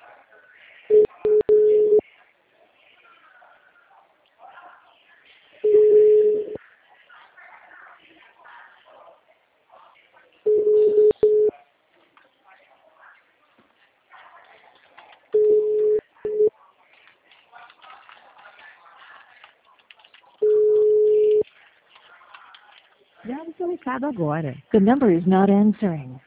Grave seu recado agora. The number is not answering.